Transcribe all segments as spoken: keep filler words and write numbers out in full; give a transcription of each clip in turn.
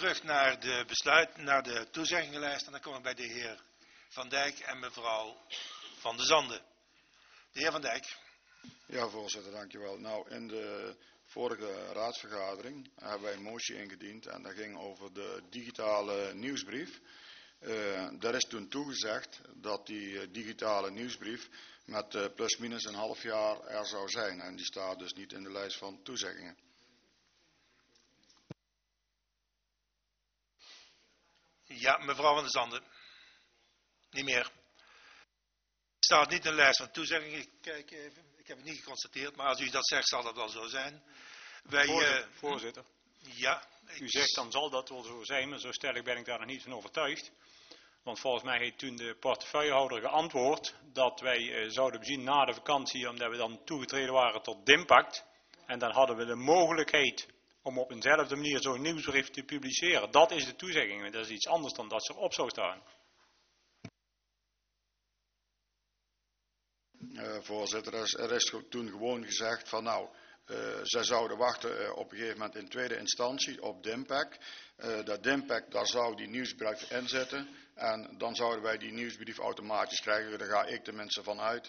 terug naar de besluit, naar de toezeggingenlijst en dan kom ik bij de heer Van Dijk en mevrouw Van de Zande. De heer Van Dijk. Ja, voorzitter, dankjewel. Nou, in de vorige raadsvergadering hebben wij een motie ingediend en dat ging over de digitale nieuwsbrief. Uh, daar is toen toegezegd dat die uh, digitale nieuwsbrief met uh, plus minus een half jaar er zou zijn. En die staat dus niet in de lijst van toezeggingen. Ja, mevrouw Van der Zande. Niet meer. Het staat niet in de lijst van toezeggingen. Ik kijk even. Ik heb het niet geconstateerd, maar als u dat zegt zal dat wel zo zijn. Wij, voorzitter, uh, voorzitter. Ja. Ik... U zegt dan zal dat wel zo zijn, maar zo sterk ben ik daar nog niet van overtuigd. Want volgens mij heeft toen de portefeuillehouder geantwoord dat wij uh, zouden bezien na de vakantie, omdat we dan toegetreden waren tot Dimpact. En dan hadden we de mogelijkheid om op eenzelfde manier zo'n nieuwsbrief te publiceren. Dat is de toezegging. Dat is iets anders dan dat ze erop zou staan. Uh, voorzitter, er is, er is toen gewoon gezegd van nou, uh, zij zouden wachten uh, op een gegeven moment in tweede instantie op Dimpact. Uh, dat Dimpact, daar zou die nieuwsbrief in zitten en dan zouden wij die nieuwsbrief automatisch krijgen. Daar ga ik tenminste van uit.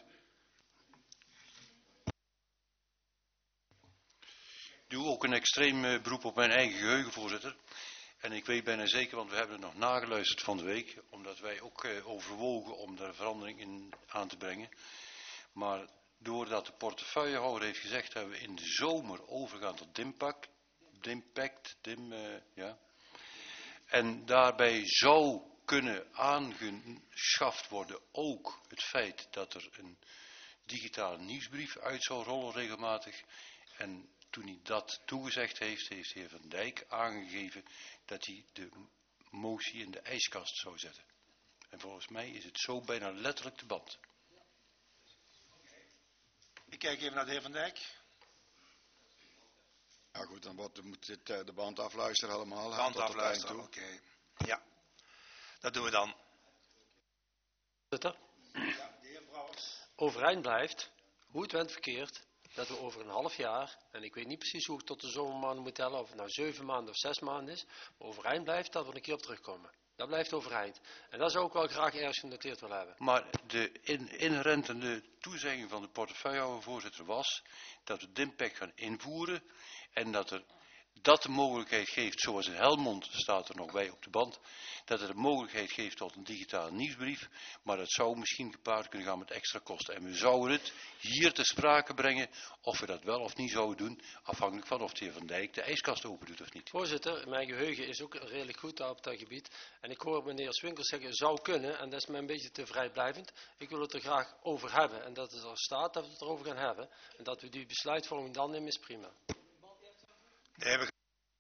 Ik doe ook een extreem uh, beroep op mijn eigen geheugen, voorzitter. En ik weet bijna zeker, want we hebben het nog nageluisterd van de week, omdat wij ook uh, overwogen om daar verandering in aan te brengen. Maar doordat de portefeuillehouder heeft gezegd, hebben we in de zomer overgaan tot Dimpact. Dimpact, Dim, uh, ja. En daarbij zou kunnen aangeschaft worden ook het feit dat er een digitale nieuwsbrief uit zou rollen regelmatig. En toen hij dat toegezegd heeft, heeft de heer Van Dijk aangegeven dat hij de motie in de ijskast zou zetten. En volgens mij is het zo bijna letterlijk de band. Ik kijk even naar de heer Van Dijk. Ja goed, dan wordt, moet dit uh, de band afluisteren allemaal. De band afluisteren, oké. Okay. Ja, dat doen we dan. Ja, de heer Brouwers. Overeind blijft, hoe het went verkeerd, dat we over een half jaar, en ik weet niet precies hoe ik tot de zomermaanden moet tellen, of het nou zeven maanden of zes maanden is, maar overeind blijft dat we een keer op terugkomen. Dat blijft overeind. En dat zou ik wel graag ergens genoteerd willen hebben. Maar de in, inherentende toezegging van de portefeuillehouder, voorzitter, was dat we Dimpact gaan invoeren en dat er dat de mogelijkheid geeft, zoals in Helmond staat er nog bij op de band, dat het de mogelijkheid geeft tot een digitale nieuwsbrief, maar dat zou misschien gepaard kunnen gaan met extra kosten. En we zouden het hier ter sprake brengen of we dat wel of niet zouden doen, afhankelijk van of de heer Van Dijk de ijskast open doet of niet. Voorzitter, mijn geheugen is ook redelijk goed op dat gebied. En ik hoor meneer Swinkels zeggen, zou kunnen, en dat is mij een beetje te vrijblijvend. Ik wil het er graag over hebben en dat het er staat dat we het erover gaan hebben. En dat we die besluitvorming dan nemen is prima. Nee, we,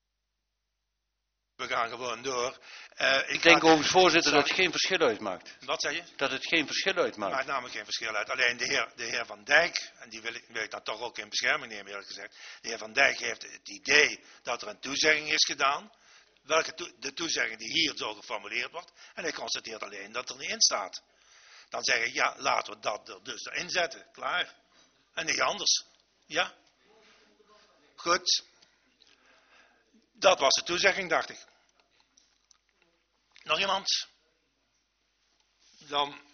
we gaan gewoon door. Uh, ik ik denk ga... overigens, voorzitter, dat het geen verschil uitmaakt. Wat zei je? Dat het geen verschil uitmaakt. Het maakt namelijk geen verschil uit. Alleen de heer, de heer Van Dijk, en die wil ik, wil ik dan toch ook in bescherming nemen eerlijk gezegd. De heer Van Dijk heeft het idee dat er een toezegging is gedaan. Welke to, de toezegging die hier zo geformuleerd wordt. En hij constateert alleen dat er niet in staat. Dan zeg ik, ja, laten we dat er dus erin zetten. Klaar. En niet anders. Ja? Goed. Dat was de toezegging, dacht ik. Nog iemand? Dan